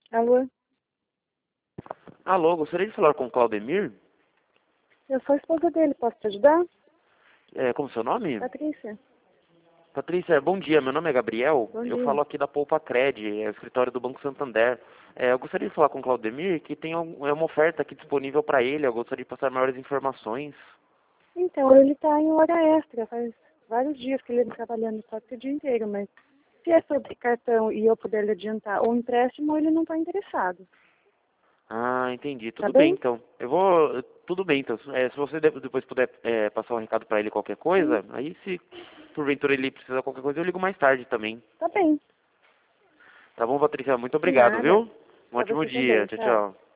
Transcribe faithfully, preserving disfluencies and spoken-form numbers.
Alô? Alô, gostaria de falar com o Claudemir? Eu sou a esposa dele, posso te ajudar? É, como é seu nome? Patrícia, Patrícia, bom dia. Meu nome é Gabriel. bom Eu dia. falo aqui da Poupa Cred, é o escritório do Banco Santander. É, eu gostaria de falar com o Claudemir, que tem um- é uma oferta aqui disponível para ele. Eu gostaria de passar maiores informações. Então, ele está em hora extra, faz vários dias que ele está trabalhando quase que o dia inteiro, mas se é sobre cartão e eu puder lhe adiantar ou empréstimo, ele não está interessado. Ah, entendi. Tá Tudo bem, bem? então. Eu vou... Tudo bem, então. É, se você de- depois puder é, passar um recado para ele qualquer Sim, coisa, aí se porventura ele precisar de qualquer coisa, eu ligo mais tarde também. tá bem. Tá bom, Patrícia? Muito De obrigado, nada. viu? Um Pra ótimo você dia. também, Tchau, tchau. tchau.